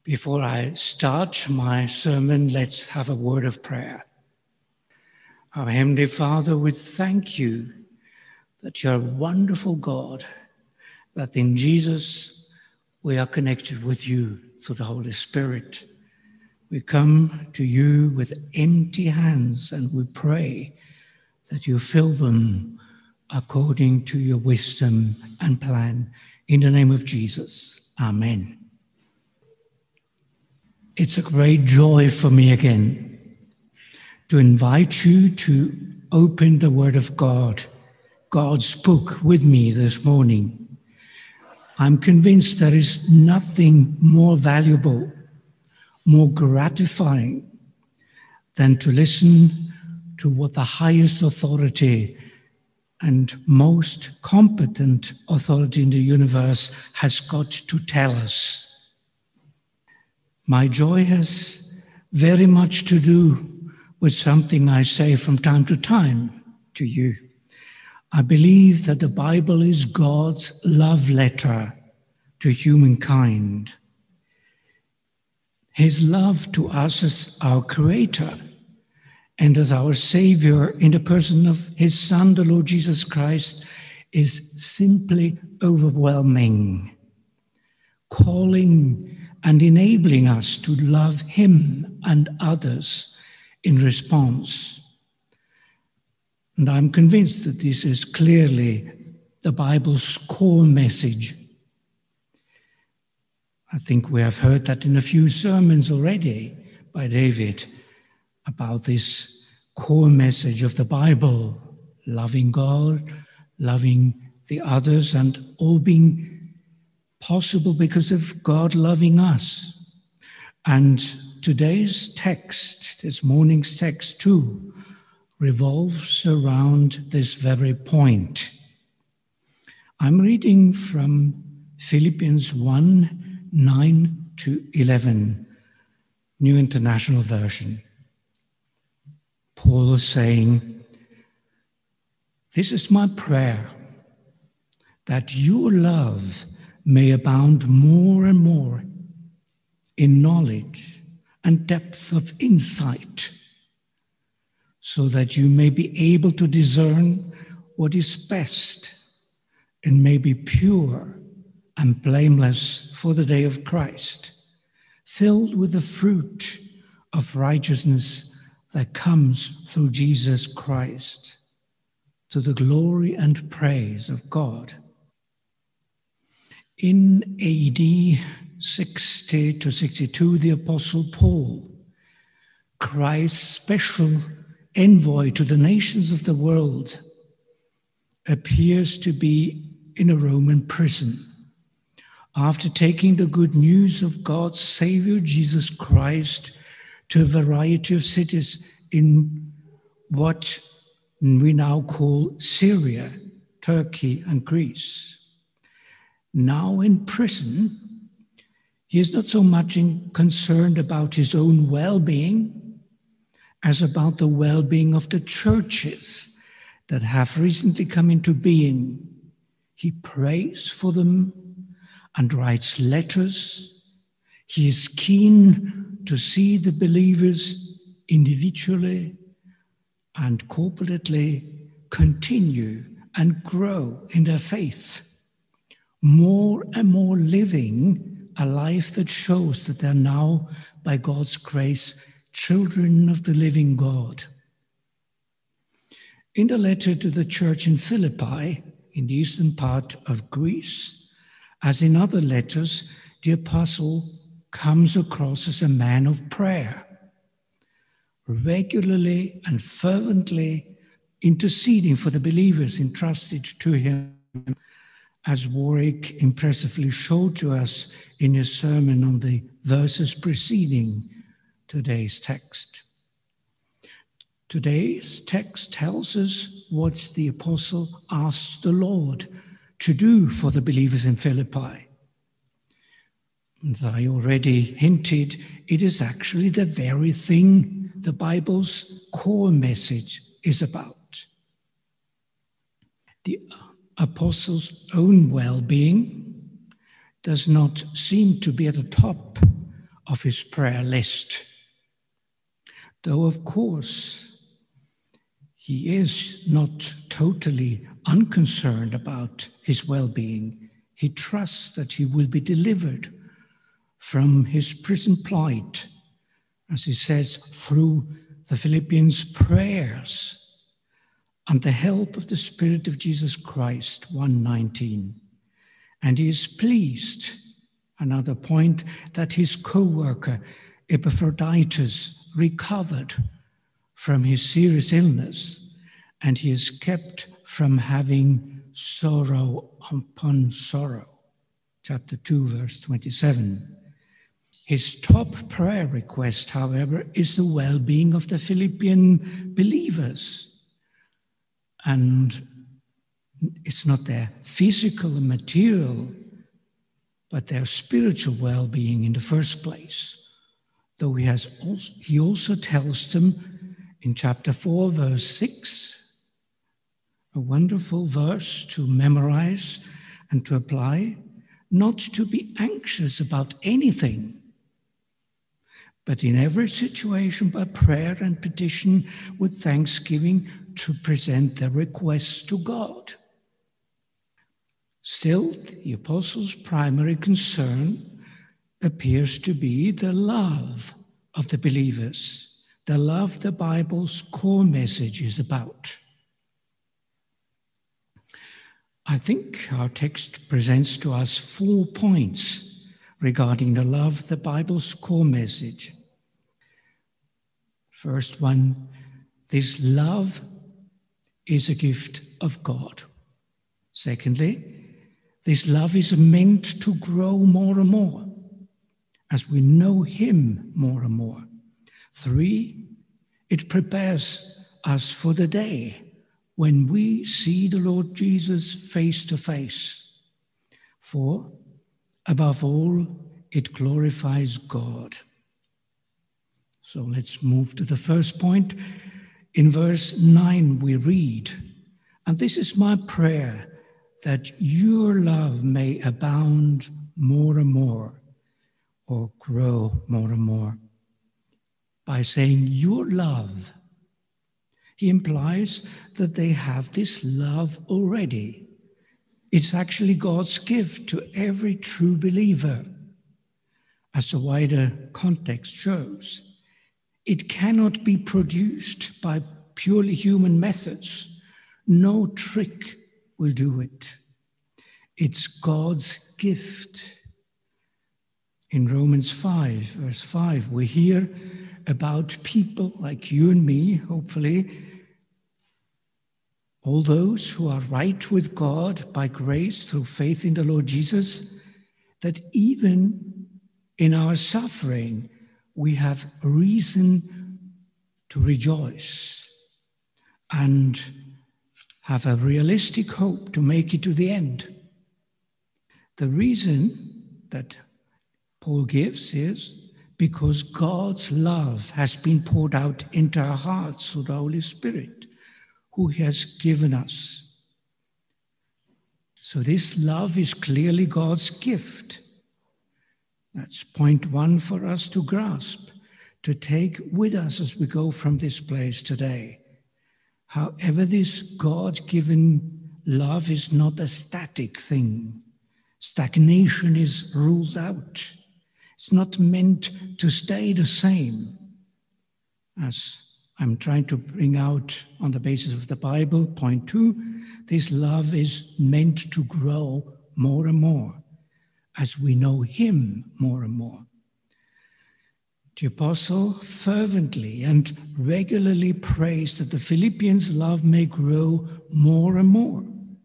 Before I start my sermon, let's have a word of prayer. Our Heavenly Father, we thank you that you're a wonderful God, that in Jesus we are connected with you through the Holy Spirit. We come to you with empty hands and we pray that you fill them according to your wisdom and plan. In the name of Jesus, amen. It's a great joy for me again to invite you to open the Word of God, God's book, with me this morning. I'm convinced there is nothing more valuable, more gratifying than to listen to what the highest authority and most competent authority in the universe has got to tell us. My joy has very much to do with something I say from time to time to you. I believe that the Bible is God's love letter to humankind. His love to us as our Creator and as our Savior in the person of His Son, the Lord Jesus Christ, is simply overwhelming, calling and enabling us to love Him and others in response. And I'm convinced that this is clearly the Bible's core message. I think we have heard that in a few sermons already by David about this core message of the Bible, loving God, loving the others, and all being possible because of God loving us. And today's text, this morning's text too, revolves around this very point. I'm reading from Philippians 1, 9 to 11, New International Version. Paul is saying, "This is my prayer, that your love may abound more and more in knowledge and depth of insight, so that you may be able to discern what is best and may be pure and blameless for the day of Christ, filled with the fruit of righteousness that comes through Jesus Christ, to the glory and praise of God." In AD 60 to 62, the Apostle Paul, Christ's special envoy to the nations of the world, appears to be in a Roman prison after taking the good news of God's Savior, Jesus Christ, to a variety of cities in what we now call Syria, Turkey, and Greece. Now in prison, he is not so much concerned about his own well-being as about the well-being of the churches that have recently come into being. He prays for them and writes letters. He is keen to see the believers individually and corporately continue and grow in their faith, more and more living a life that shows that they're now, by God's grace, children of the living God. In the letter to the church in Philippi, in the eastern part of Greece, as in other letters, the apostle comes across as a man of prayer, regularly and fervently interceding for the believers entrusted to him, as Warwick impressively showed to us in his sermon on the verses preceding today's text. Today's text tells us what the apostle asked the Lord to do for the believers in Philippi. As I already hinted, it is actually the very thing the Bible's core message is about. The apostle's own well-being does not seem to be at the top of his prayer list. Though, of course, he is not totally unconcerned about his well-being. He trusts that he will be delivered from his prison plight, as he says, through the Philippians' prayers and the help of the Spirit of Jesus Christ, 1:19. And he is pleased, another point, that his co-worker Epaphroditus recovered from his serious illness, and he is kept from having sorrow upon sorrow. Chapter 2, verse 27. His top prayer request, however, is the well-being of the Philippian believers. And it's not their physical and material, but their spiritual well-being in the first place. Though he also tells them in chapter 4, verse 6, a wonderful verse to memorize and to apply, not to be anxious about anything, but in every situation by prayer and petition with thanksgiving to present their requests to God. Still, the apostles' primary concern appears to be the love of the believers, the love the Bible's core message is about. I think our text presents to us 4 points regarding the love, the Bible's core message. First one, this love is a gift of God. Secondly, this love is meant to grow more and more as we know him more and more. 3, it prepares us for the day when we see the Lord Jesus face to face. 4, above all, it glorifies God. So let's move to the first point. In verse 9 we read, "And this is my prayer, that your love may abound more and more," or grow more and more. By saying your love, he implies that they have this love already. It's actually God's gift to every true believer, as the wider context shows. It cannot be produced by purely human methods. No trick will do it. It's God's gift. In Romans 5, verse 5, we hear about people like you and me, hopefully, all those who are right with God by grace through faith in the Lord Jesus, that even in our suffering, we have reason to rejoice and have a realistic hope to make it to the end. The reason that Paul gives is because God's love has been poured out into our hearts through the Holy Spirit, who he has given us. So this love is clearly God's gift. That's point 1 for us to grasp, to take with us as we go from this place today. However, this God-given love is not a static thing. Stagnation is ruled out. It's not meant to stay the same. As I'm trying to bring out on the basis of the Bible, point 2, this love is meant to grow more and more as we know him more and more. The apostle fervently and regularly prays that the Philippians' love may grow more and more.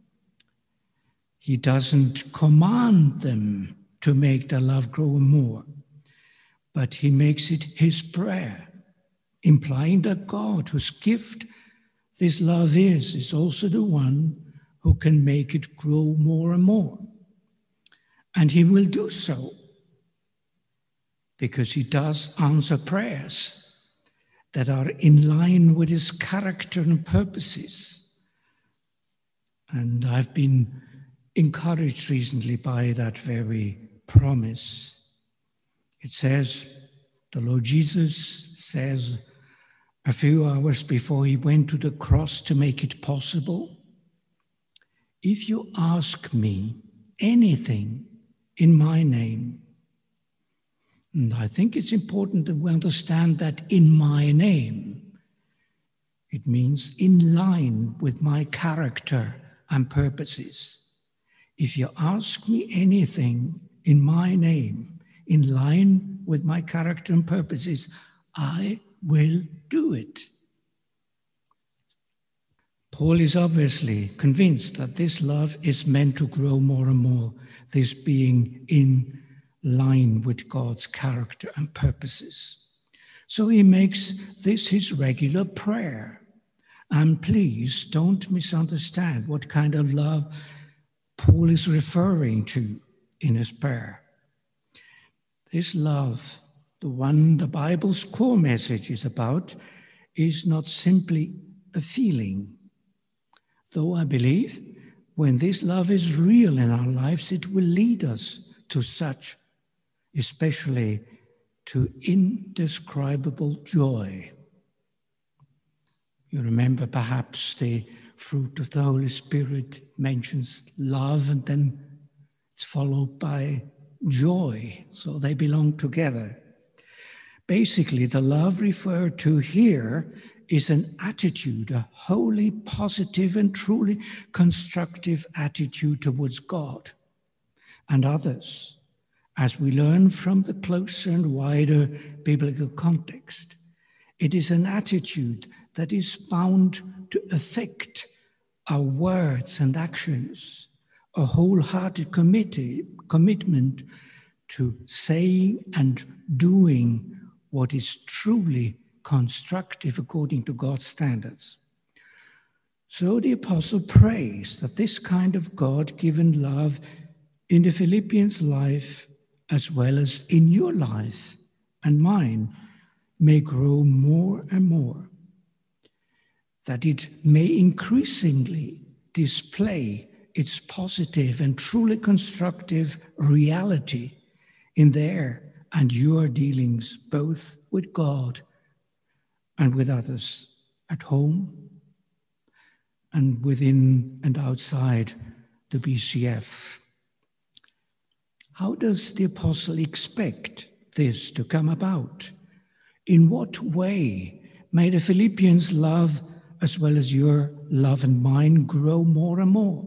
He doesn't command them to make their love grow more, but he makes it his prayer, implying that God, whose gift this love is also the one who can make it grow more and more. And he will do so because he does answer prayers that are in line with his character and purposes. And I've been encouraged recently by that very promise. It says, the Lord Jesus says a few hours before he went to the cross to make it possible, if you ask me anything in my name, and I think it's important that we understand that in my name, it means in line with my character and purposes. If you ask me anything in my name, in line with my character and purposes, I will do it. Paul is obviously convinced that this love is meant to grow more and more, this being in line with God's character and purposes. So he makes this his regular prayer. And please don't misunderstand what kind of love Paul is referring to in his prayer. This love, the one the Bible's core message is about, is not simply a feeling. Though I believe when this love is real in our lives, it will lead us to such, especially to indescribable joy. You remember perhaps the fruit of the Holy Spirit mentions love and then it's followed by joy, so they belong together. Basically, the love referred to here is an attitude, a wholly positive and truly constructive attitude towards God and others, as we learn from the closer and wider biblical context. It is an attitude that is bound to affect our words and actions, a wholehearted commitment to saying and doing what is truly constructive according to God's standards. So the apostle prays that this kind of God-given love in the Philippians' life, as well as in your life and mine, may grow more and more, that it may increasingly display its positive and truly constructive reality in their and your dealings, both with God and with others, at home and within and outside the BCF. How does the apostle expect this to come about? In what way may the Philippians' love, as well as your love and mine, grow more and more?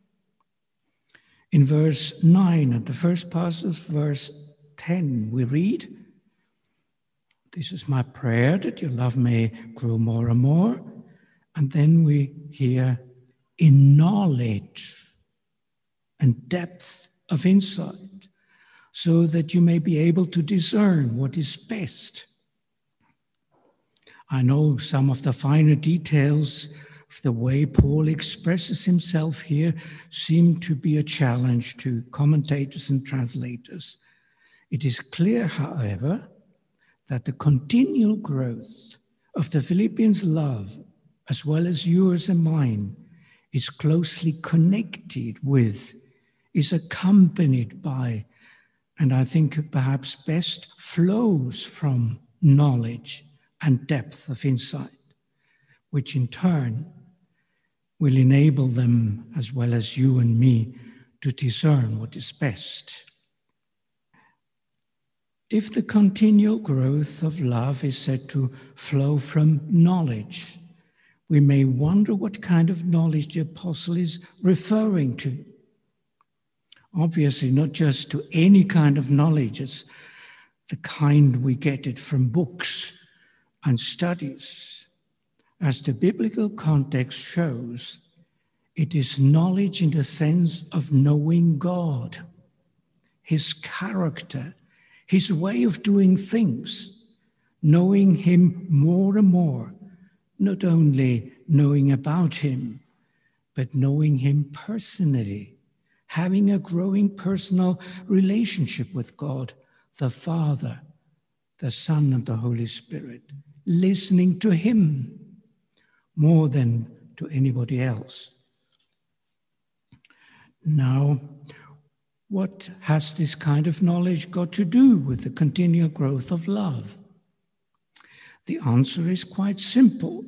In verse 9, at the first part of verse 10, we read, "This is my prayer, that your love may grow more and more." And then we hear, "in knowledge and depth of insight, so that you may be able to discern what is best." I know some of the finer details of the way Paul expresses himself here seem to be a challenge to commentators and translators. It is clear, however, that the continual growth of the Philippians' love, as well as yours and mine, is closely connected with, is accompanied by, and I think perhaps best flows from knowledge and depth of insight, which in turn will enable them, as well as you and me, to discern what is best. If the continual growth of love is said to flow from knowledge, we may wonder what kind of knowledge the apostle is referring to. Obviously, not just to any kind of knowledge, it's the kind we get it from books and studies. As the biblical context shows, it is knowledge in the sense of knowing God, his character, his way of doing things, knowing him more and more, not only knowing about him, but knowing him personally, having a growing personal relationship with God, the Father, the Son, and the Holy Spirit, listening to him more than to anybody else. Now, What has this kind of knowledge got to do with the continual growth of love? The answer is quite simple.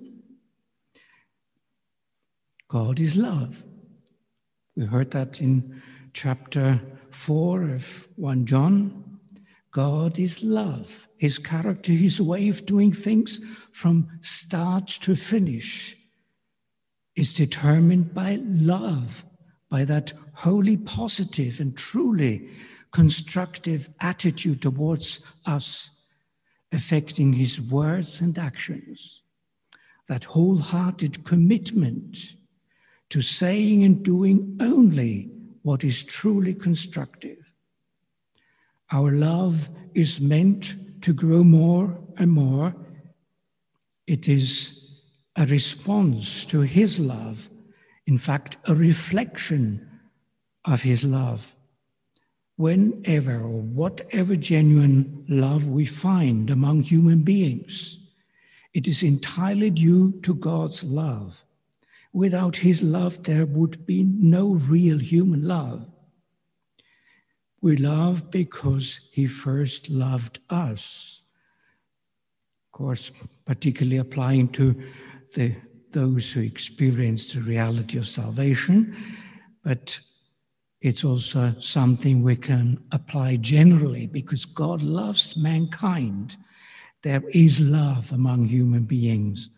God is love. We heard that in chapter 4 of 1 John. God is love. His character, his way of doing things from start to finish is determined by love, by that wholly positive and truly constructive attitude towards us, affecting his words and actions. That wholehearted commitment to saying and doing only what is truly constructive. Our love is meant to grow more and more. It is a response to his love, in fact, a reflection of his love. Whenever or whatever genuine love we find among human beings, it is entirely due to God's love. Without his love, there would be no real human love. We love because he first loved us. Of course, particularly applying to those who experience the reality of salvation, but it's also something we can apply generally because God loves mankind. There is love among human beings.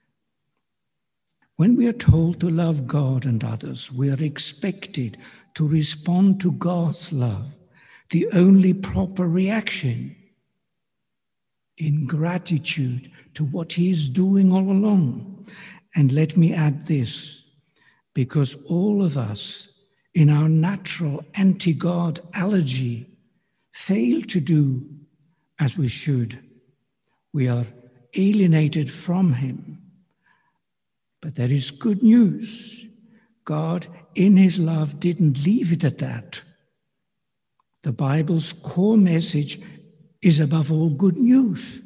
When we are told to love God and others, we are expected to respond to God's love, the only proper reaction, in gratitude to what he is doing all along. And let me add this, because all of us, in our natural anti-God allergy, fail to do as we should. We are alienated from him. But there is good news. God, in his love, didn't leave it at that. The Bible's core message is above all good news.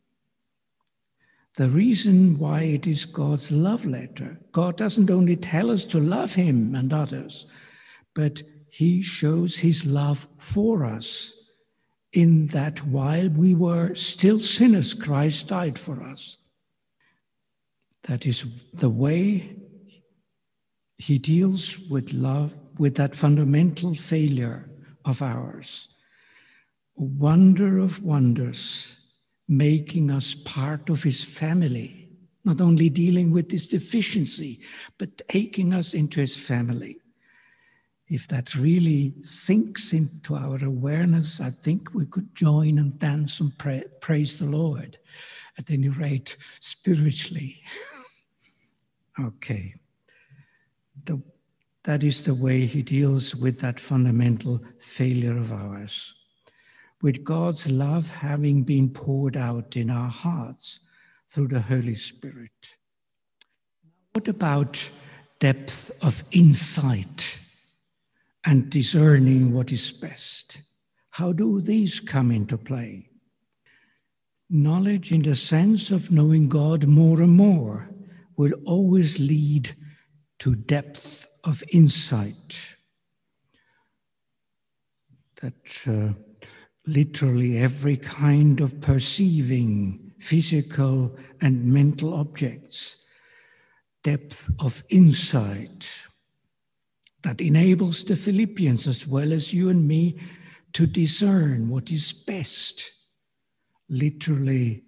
The reason why it is God's love letter, God doesn't only tell us to love him and others, but he shows his love for us in that while we were still sinners, Christ died for us. That is the way he deals with love, with that fundamental failure of ours. A wonder of wonders, making us part of his family, not only dealing with this deficiency, but taking us into his family. If that really sinks into our awareness, I think we could join and dance and praise the Lord, at any rate, spiritually. Okay. That is the way he deals with that fundamental failure of ours. With God's love having been poured out in our hearts through the Holy Spirit. What about depth of insight and discerning what is best? How do these come into play? Knowledge in the sense of knowing God more and more will always lead to depth of insight. That literally every kind of perceiving, physical and mental objects, depth of insight that enables the Philippians as well as you and me to discern what is best, literally,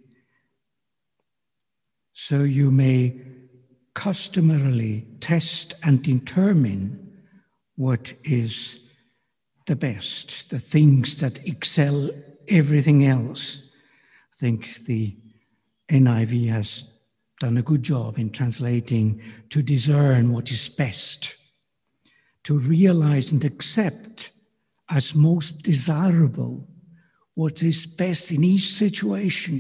so you may customarily test and determine what is the best, the things that excel everything else. I think the NIV has done a good job in translating to discern what is best, to realize and accept as most desirable what is best in each situation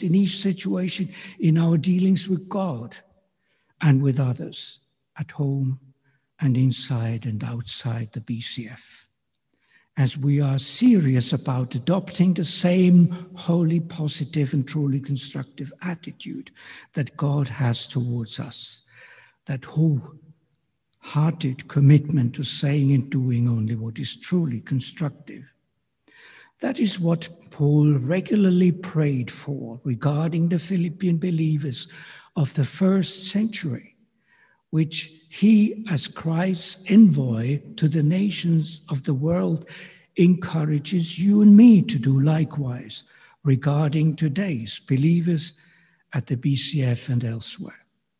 in our dealings with God and with others at home and inside and outside the BCF. As we are serious about adopting the same wholly positive and truly constructive attitude that God has towards us, that hearted commitment to saying and doing only what is truly constructive. That is what Paul regularly prayed for regarding the Philippian believers of the first century, which he, as Christ's envoy to the nations of the world, encourages you and me to do likewise regarding today's believers at the BCF and elsewhere.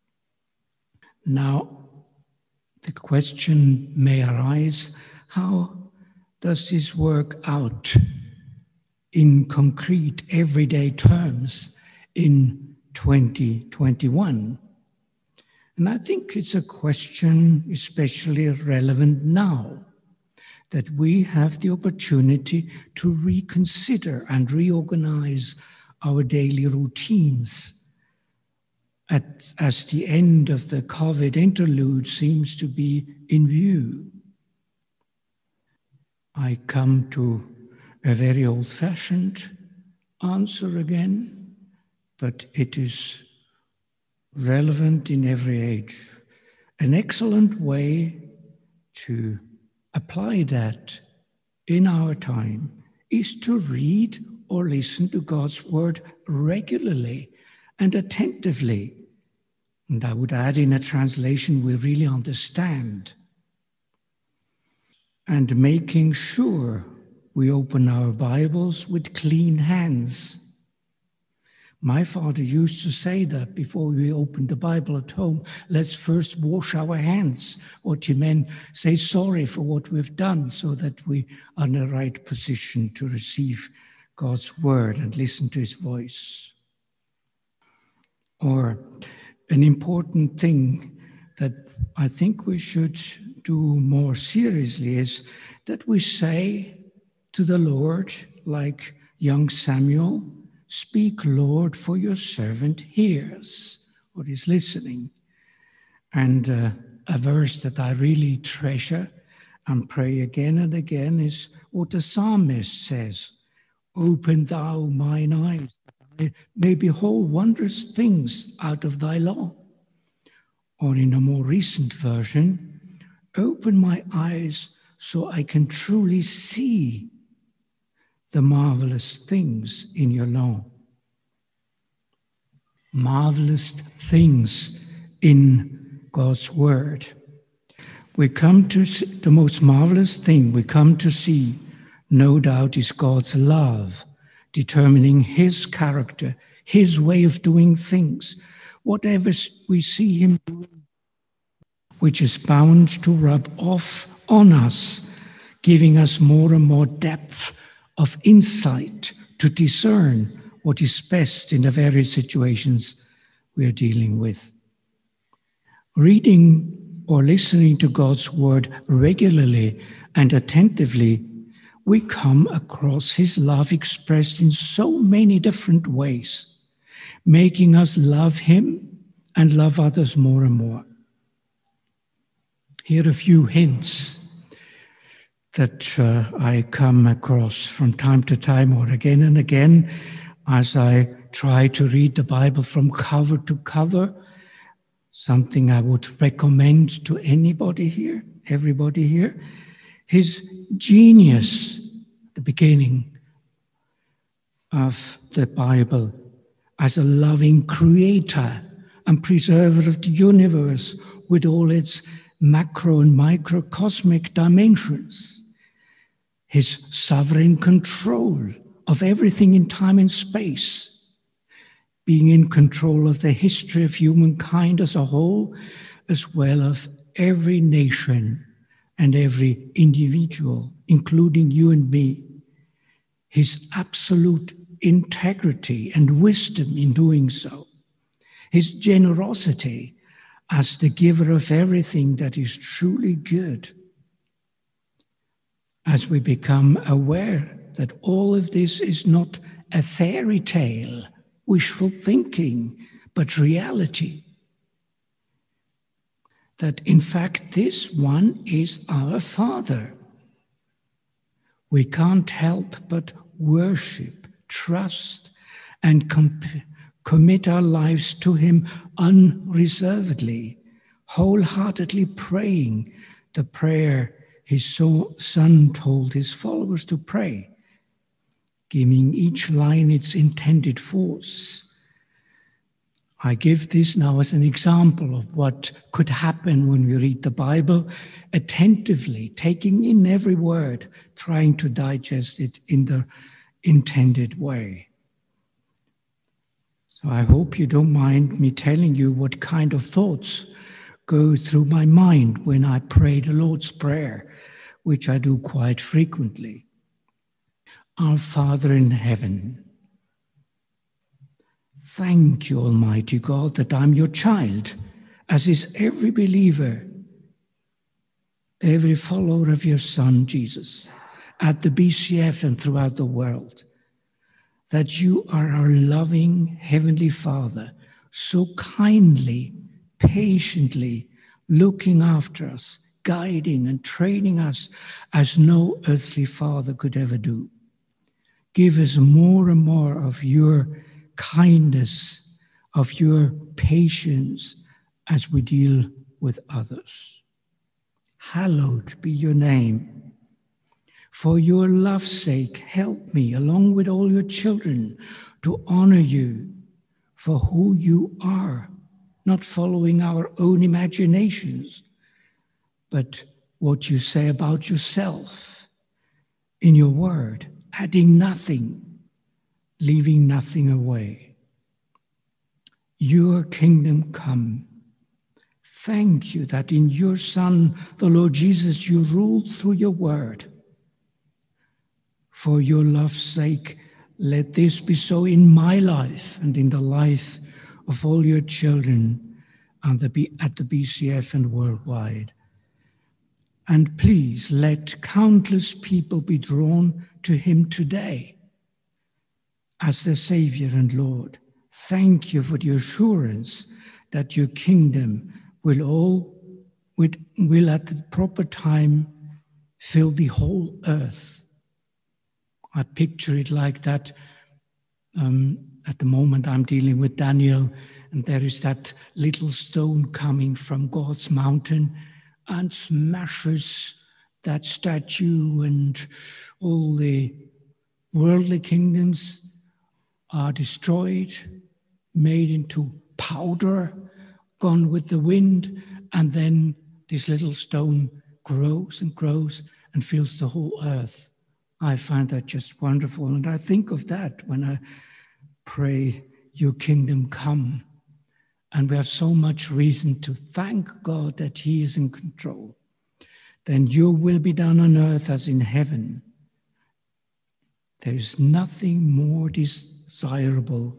Now, the question may arise, how does this work out in concrete, everyday terms in 2021? And I think it's a question especially relevant now, that we have the opportunity to reconsider and reorganize our daily routines as the end of the COVID interlude seems to be in view. I come to a very old-fashioned answer again, but it is relevant in every age. An excellent way to apply that in our time is to read or listen to God's word regularly and attentively. And I would add in a translation we really understand. And making sure we open our Bibles with clean hands. My father used to say that before we open the Bible at home, let's first wash our hands, or to men, say sorry for what we've done so that we are in the right position to receive God's word and listen to his voice. Or an important thing that I think we should do more seriously is that we say to the Lord, like young Samuel, "Speak, Lord, for your servant hears," or is listening. And a verse that I really treasure and pray again and again is what the psalmist says, "Open thou mine eyes, that I may behold wondrous things out of thy law." Or in a more recent version, "Open my eyes so I can truly see the marvelous things in your law." Marvelous things in God's word. We come to see, the most marvelous thing we come to see, no doubt, is God's love, determining his character, his way of doing things, whatever we see him doing, which is bound to rub off on us, giving us more and more depth of insight to discern what is best in the various situations we are dealing with. Reading or listening to God's word regularly and attentively, we come across his love expressed in so many different ways, making us love him and love others more and more. Here are a few hints that I come across from time to time or again and again as I try to read the Bible from cover to cover, something I would recommend to anybody here, everybody here. His genius, the beginning of the Bible, as a loving creator and preserver of the universe with all its macro and microcosmic dimensions. His sovereign control of everything in time and space, being in control of the history of humankind as a whole, as well as every nation and every individual, including you and me. His absolute integrity and wisdom in doing so. His generosity as the giver of everything that is truly good. As we become aware that all of this is not a fairy tale, wishful thinking, but reality. That in fact this one is our Father. We can't help but worship, trust, and commit our lives to him unreservedly, wholeheartedly praying the prayer his Son told his followers to pray, giving each line its intended force. I give this now as an example of what could happen when we read the Bible attentively, taking in every word, trying to digest it in the intended way. So I hope you don't mind me telling you what kind of thoughts go through my mind when I pray the Lord's Prayer, which I do quite frequently. Our Father in heaven, thank you, Almighty God, that I'm your child, as is every believer, every follower of your Son, Jesus, at the BCF and throughout the world, that you are our loving Heavenly Father, so kindly, patiently looking after us, guiding and training us as no earthly father could ever do. Give us more and more of your kindness, of your patience as we deal with others. Hallowed be your name. For your love's sake, help me, along with all your children, to honor you for who you are, not following our own imaginations, but what you say about yourself in your word, adding nothing, leaving nothing away. Your kingdom come. Thank you that in your Son, the Lord Jesus, you ruled through your word. For your love's sake, let this be so in my life and in the life of all your children and at the BCF and worldwide. And please let countless people be drawn to him today as their Savior and Lord. Thank you for the assurance that your kingdom will at the proper time fill the whole earth. I picture it like that. At the moment I'm dealing with Daniel, and there is that little stone coming from God's mountain and smashes that statue, and all the worldly kingdoms are destroyed, made into powder, gone with the wind, and then this little stone grows and grows and fills the whole earth. I find that just wonderful, and I think of that when I pray, your kingdom come. And we have so much reason to thank God that he is in control. Then your will be done on earth as in heaven. There is nothing more desirable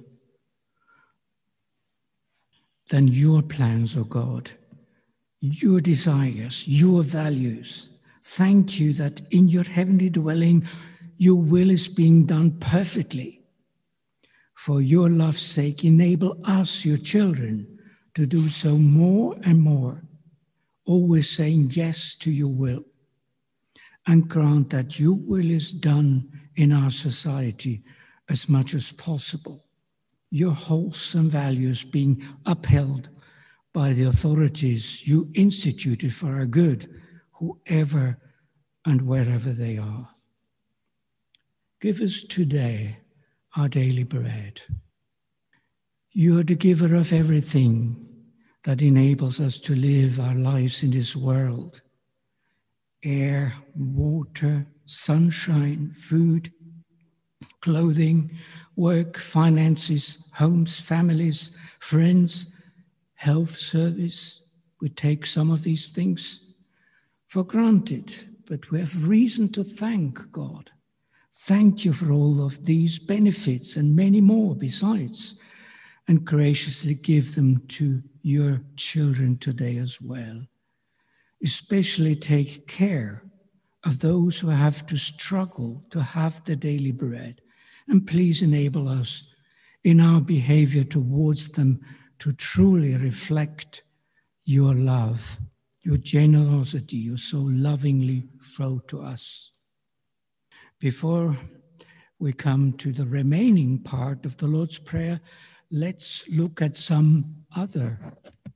than your plans, O God, your desires, your values. Thank you that in your heavenly dwelling, your will is being done perfectly. For your love's sake, enable us, your children, to do so more and more, always saying yes to your will. And grant that your will is done in our society as much as possible, your wholesome values being upheld by the authorities you instituted for our good, whoever and wherever they are. Give us today our daily bread. You are the giver of everything that enables us to live our lives in this world. Air, water, sunshine, food, clothing, work, finances, homes, families, friends, health service. We take some of these things for granted, but we have reason to thank God. Thank you for all of these benefits and many more besides, and graciously give them to your children today as well. Especially take care of those who have to struggle to have the daily bread, and please enable us in our behavior towards them to truly reflect your love, your generosity you so lovingly show to us. Before we come to the remaining part of the Lord's Prayer, let's look at some other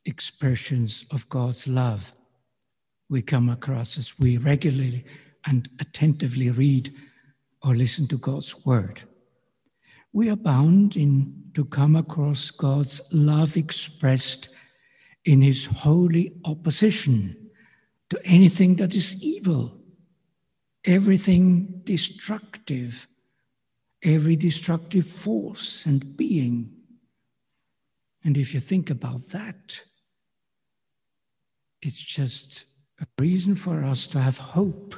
expressions of God's love we come across as we regularly and attentively read or listen to God's word. We are bound to come across God's love expressed in his holy opposition to anything that is evil, everything destructive, every destructive force and being. And if you think about that, it's just a reason for us to have hope.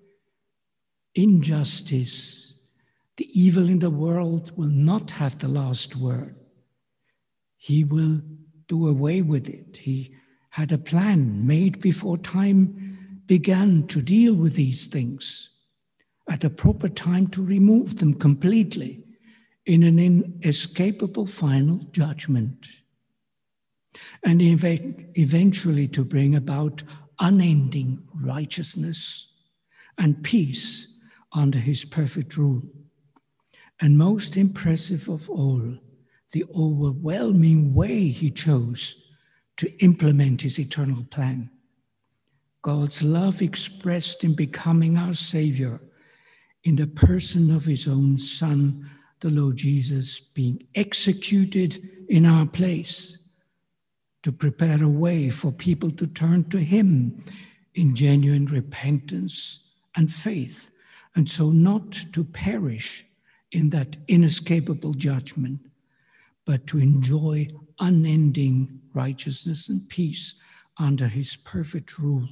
Injustice, the evil in the world will not have the last word. He will do away with it. He had a plan made before time began to deal with these things, at a proper time to remove them completely in an inescapable final judgment, and eventually to bring about unending righteousness and peace under his perfect rule. And most impressive of all, the overwhelming way he chose to implement his eternal plan. God's love expressed in becoming our Savior in the person of his own Son, the Lord Jesus, being executed in our place to prepare a way for people to turn to him in genuine repentance and faith, and so not to perish in that inescapable judgment, but to enjoy unending righteousness and peace under his perfect rule.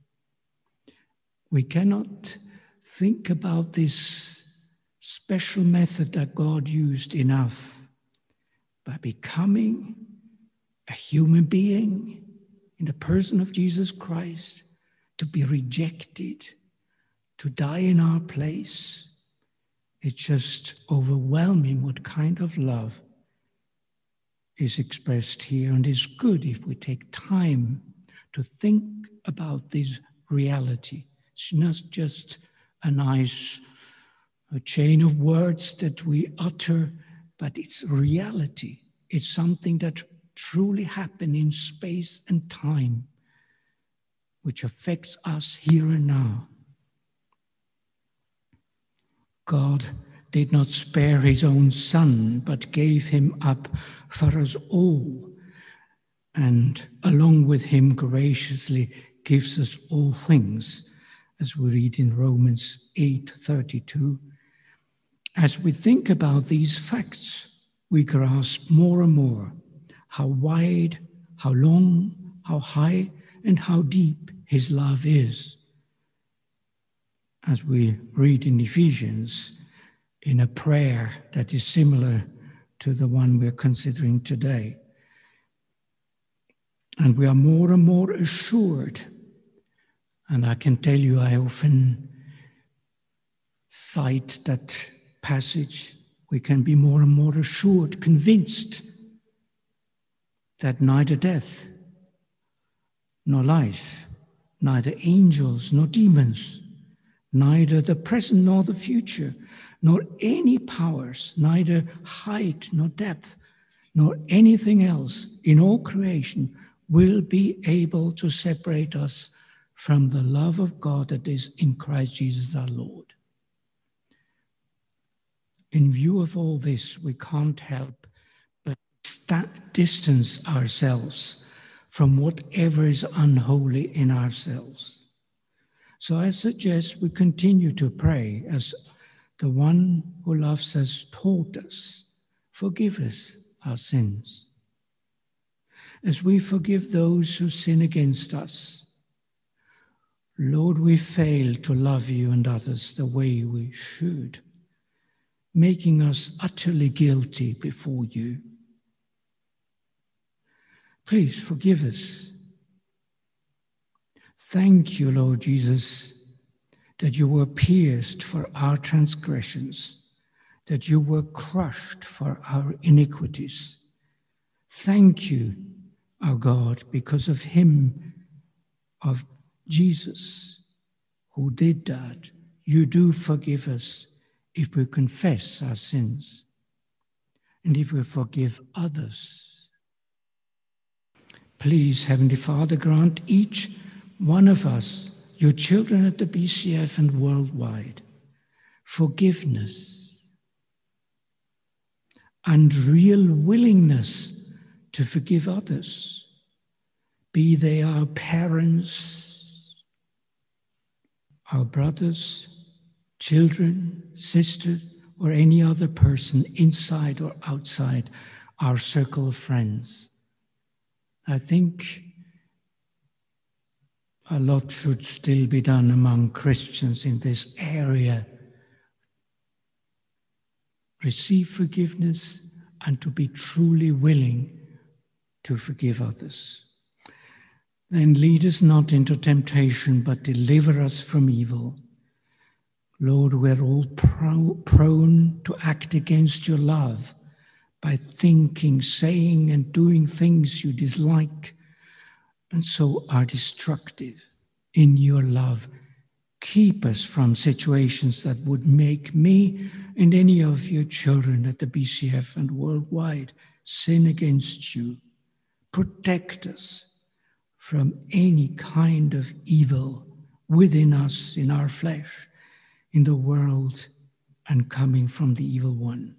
We cannot think about this special method that God used enough. By becoming a human being in the person of Jesus Christ, to be rejected, to die in our place, it's just overwhelming what kind of love is expressed here, and is good if we take time to think about this reality. It's not just a nice chain of words that we utter, but it's reality. It's something that truly happened in space and time, which affects us here and now. God did not spare his own Son, but gave him up for us all, and along with him graciously gives us all things, as we read in Romans 8:32. As we think about these facts, we grasp more and more how wide, how long, how high, and how deep his love is. As we read in Ephesians, in a prayer that is similar to the one we're considering today. And we are more and more assured, and I can tell you I often cite that passage, we can be more and more assured, convinced that neither death nor life, neither angels nor demons, neither the present nor the future, nor any powers, neither height nor depth, nor anything else in all creation will be able to separate us from the love of God that is in Christ Jesus our Lord. In view of all this, we can't help but distance ourselves from whatever is unholy in ourselves. So I suggest we continue to pray as the one who loves us taught us, forgive us our sins, as we forgive those who sin against us. Lord, we fail to love you and others the way we should, making us utterly guilty before you. Please forgive us. Thank you, Lord Jesus, that you were pierced for our transgressions, that you were crushed for our iniquities. Thank you, our God, because of him, of Jesus, who did that. You do forgive us if we confess our sins and if we forgive others. Please, Heavenly Father, grant each one of us, your children at the BCF and worldwide, forgiveness and real willingness to forgive others, be they our parents, our brothers, children, sisters, or any other person inside or outside our circle of friends. I think a lot should still be done among Christians in this area. Receive forgiveness and to be truly willing to forgive others. Then lead us not into temptation, but deliver us from evil. Lord, we're all prone to act against your love by thinking, saying, and doing things you dislike, and so are destructive. In your love, keep us from situations that would make me and any of your children at the BCF and worldwide sin against you. Protect us from any kind of evil within us, in our flesh, in the world, and coming from the evil one.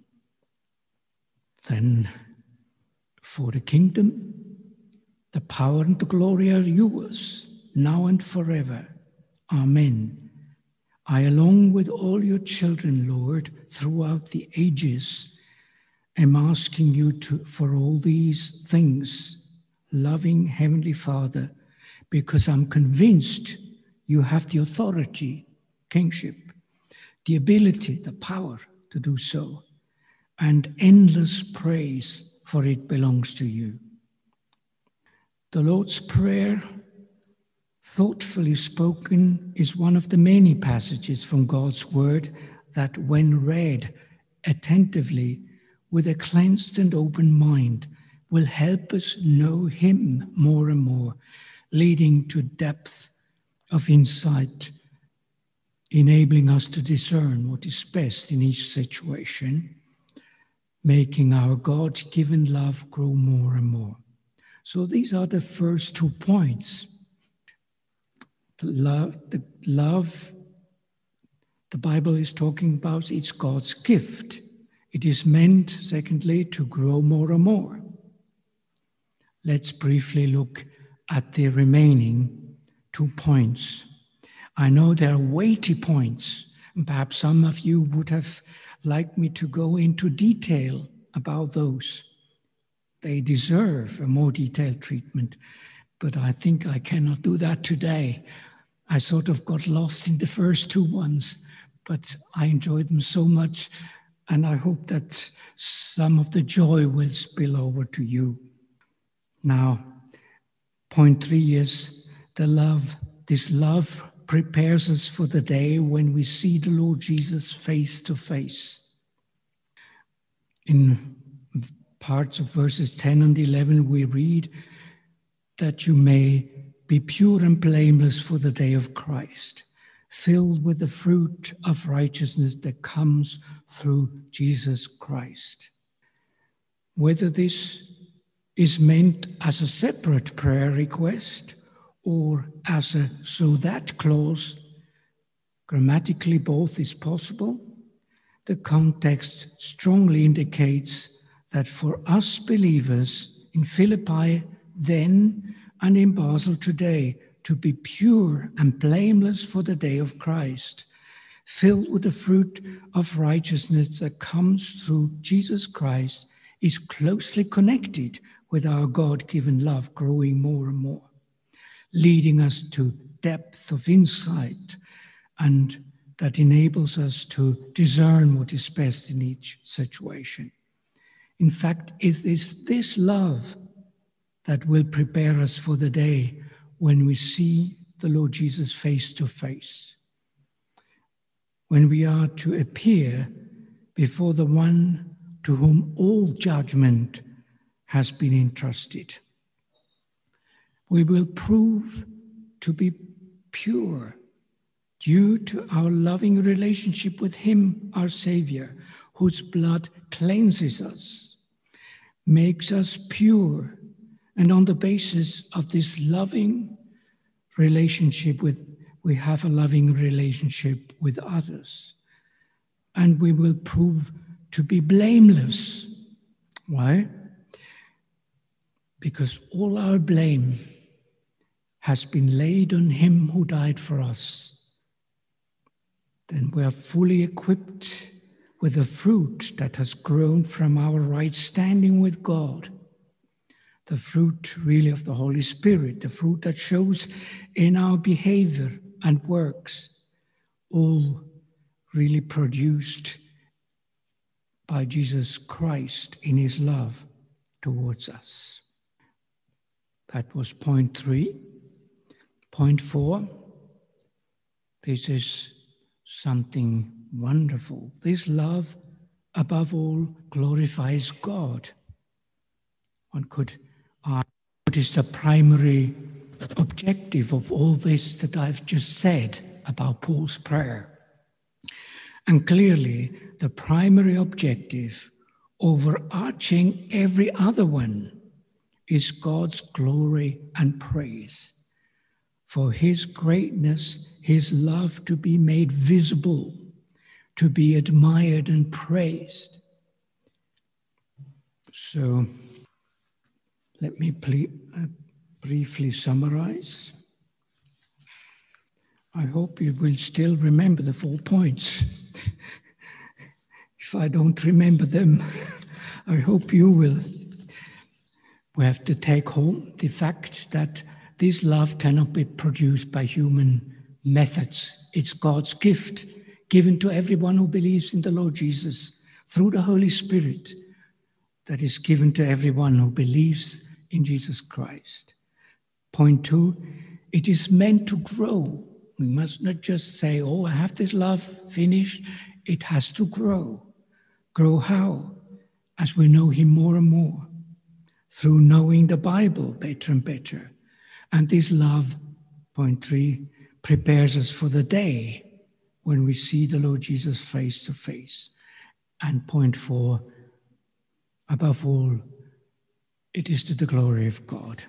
Then, for the kingdom, the power and the glory are yours, now and forever. Amen. I, along with all your children, Lord, throughout the ages, am asking you for all these things, loving Heavenly Father, because I'm convinced you have the authority, kingship, the ability, the power to do so, and endless praise, for it belongs to you. The Lord's Prayer, thoughtfully spoken, is one of the many passages from God's Word that, when read attentively with a cleansed and open mind, will help us know Him more and more, leading to depth of insight, enabling us to discern what is best in each situation, making our God-given love grow more and more. So these are the first 2 points. The love the Bible is talking about, it's God's gift. It is meant, secondly, to grow more and more. Let's briefly look at the remaining 2 points. I know there are weighty points, and perhaps some of you would have liked me to go into detail about those. They deserve a more detailed treatment, but I think I cannot do that today. I sort of got lost in the first 2 ones, but I enjoyed them so much, and I hope that some of the joy will spill over to you. Now, point 3 is this love prepares us for the day when we see the Lord Jesus face to face. In parts of verses 10 and 11, we read that you may be pure and blameless for the day of Christ, filled with the fruit of righteousness that comes through Jesus Christ. Whether this is meant as a separate prayer request or as a "so that" clause, grammatically both is possible. The context strongly indicates that for us believers in Philippi then and in Basel today, to be pure and blameless for the day of Christ, filled with the fruit of righteousness that comes through Jesus Christ, is closely connected with our God-given love growing more and more, leading us to depth of insight, and that enables us to discern what is best in each situation. In fact, it is this love that will prepare us for the day when we see the Lord Jesus face to face, when we are to appear before the one to whom all judgment has been entrusted. We will prove to be pure due to our loving relationship with Him, our Savior, whose blood cleanses us, makes us pure, And on the basis of this loving relationship we have a loving relationship with others. And we will prove to be blameless. Why? Because all our blame has been laid on him who died for us. Then we are fully equipped with the fruit that has grown from our right standing with God. The fruit really of the Holy Spirit, the fruit that shows in our behavior and works, all really produced by Jesus Christ in his love towards us. That was point 3. Point 4, this is something wonderful. This love, above all, glorifies God. One could ask, what is the primary objective of all this that I've just said about Paul's prayer? And clearly, the primary objective, overarching every other one, is God's glory and praise. For his greatness, his love to be made visible, to be admired and praised. So, let me briefly summarize. I hope you will still remember the 4 points. If I don't remember them, I hope you will. We have to take home the fact that this love cannot be produced by human methods. It's God's gift, given to everyone who believes in the Lord Jesus through the Holy Spirit, that is given to everyone who believes in Jesus Christ. Point 2, it is meant to grow. We must not just say, oh, I have this love, finished. It has to grow. Grow how? As we know him more and more, through knowing the Bible better and better. And this love, point 3, prepares us for the day when we see the Lord Jesus face to face. And point 4, above all, it is to the glory of God.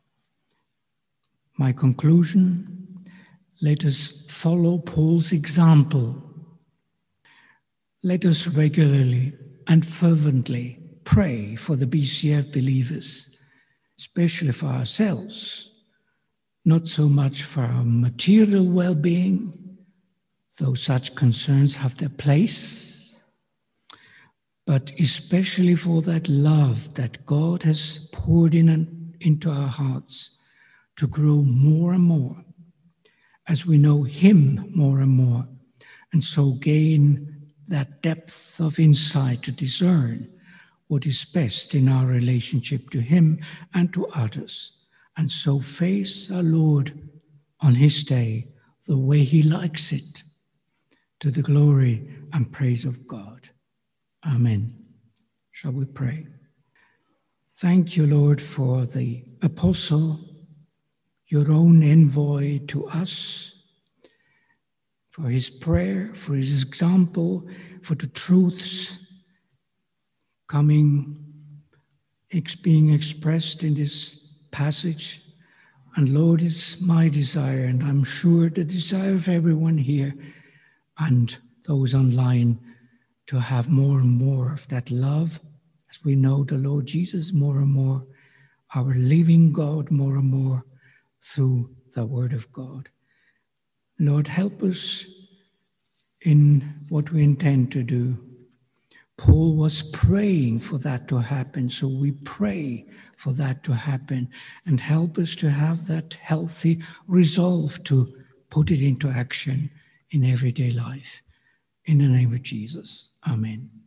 My conclusion, let us follow Paul's example. Let us regularly and fervently pray for the BCF believers, especially for ourselves, not so much for our material well-being, though such concerns have their place, but especially for that love that God has poured into our hearts to grow more and more as we know him more and more, and so gain that depth of insight to discern what is best in our relationship to him and to others, and so face our Lord on his day the way he likes it, to the glory and praise of God. Amen. Shall we pray? Thank you, Lord, for the apostle, your own envoy to us, for his prayer, for his example, for the truths being expressed in this passage. And Lord, it's my desire, and I'm sure the desire of everyone here and those online, to have more and more of that love as we know the Lord Jesus more and more, our living God more and more through the Word of God. Lord, help us in what we intend to do. Paul was praying for that to happen, so we pray for that to happen, and help us to have that healthy resolve to put it into action in everyday life. In the name of Jesus, amen.